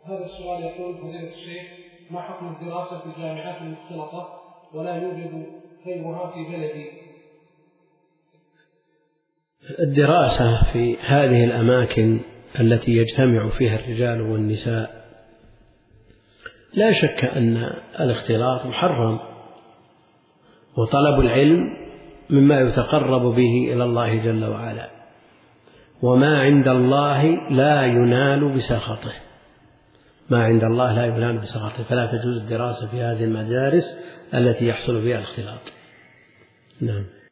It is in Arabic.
هذا السؤال يقول: فضيلة الشيخ، ما حكم الدراسة في الجامعات المختلطة ولا يوجد غيرها في بلدي؟ الدراسة في هذه الأماكن التي يجتمع فيها الرجال والنساء لا شك أن الاختلاط محرم، وطلب العلم مما يتقرب به إلى الله جل وعلا، وما عند الله لا ينال بسخطه، ما عند الله لا ينال بسخطه، فلا تجوز الدراسة في هذه المدارس التي يحصل فيها الاختلاط. نعم.